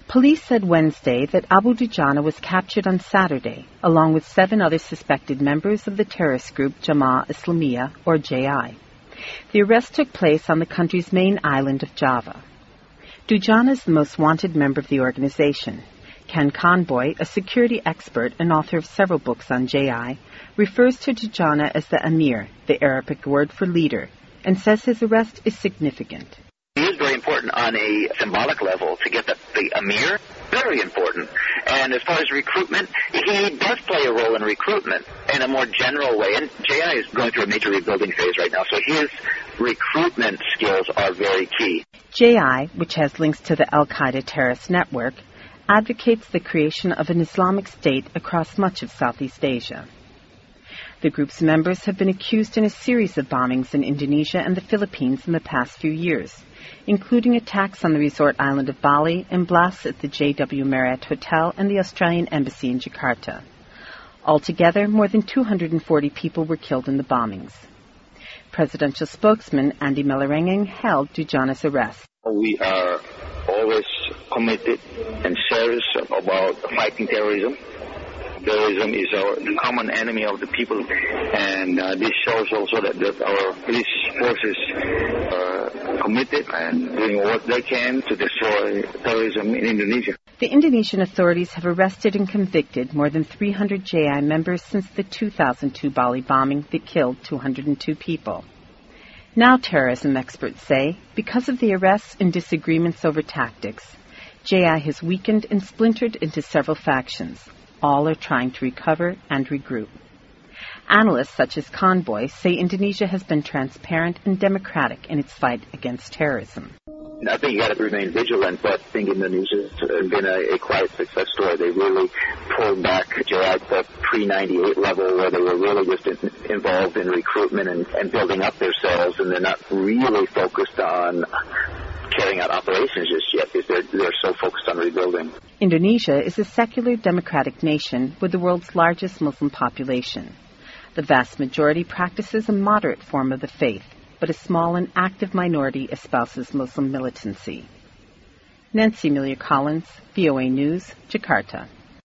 Police said Wednesday that Abu Dujana was captured on Saturday, along with 7 other suspected members of the terrorist group Jamaah Islamiyah, or JI. The arrest took place on the country's main island of Java. Dujana is the most wanted member of the organization. Ken Conboy, a security expert and author of several books on JI, refers to Dujana as the Amir, the Arabic word for leader, and says his arrest is significant. It is very important on a symbolic level to get the Amir. Very important. And as far as recruitment, he does play a role in recruitment in a more general way. And JI is going through a major rebuilding phase right now, so his recruitment skills are very key. JI, which has links to the al-Qaeda terrorist network, advocates the creation of an Islamic state across much of Southeast Asia. The group's members have been accused in a series of bombings in Indonesia and the Philippines in the past few years, including attacks on the resort island of Bali and blasts at the JW Marriott Hotel and the Australian Embassy in Jakarta. Altogether, more than 240 people were killed in the bombings. Presidential spokesman Andy Malarangeng hailed Dujana's arrest. We are always committed and serious about fighting terrorism. Terrorism is the common enemy of the people, and this shows also that our police forces are committed and doing what they can to destroy terrorism in Indonesia. The Indonesian authorities have arrested and convicted more than 300 JI members since the 2002 Bali bombing that killed 202 people. Now, terrorism experts say, because of the arrests and disagreements over tactics, JI has weakened and splintered into several factions. All are trying to recover and regroup. Analysts such as Conboy say Indonesia has been transparent and democratic in its fight against terrorism. I think you got to remain vigilant, but I think Indonesia has been a quiet success story. They really pulled back JI to the pre-98 level where they were really just involved in recruitment and building up their cells, and they're not really focused on carrying out operations just yet because they're so focused on rebuilding. Indonesia is a secular democratic nation with the world's largest Muslim population. The vast majority practices a moderate form of the faith, but a small and active minority espouses Muslim militancy. Nancy Miller Collins, VOA News, Jakarta.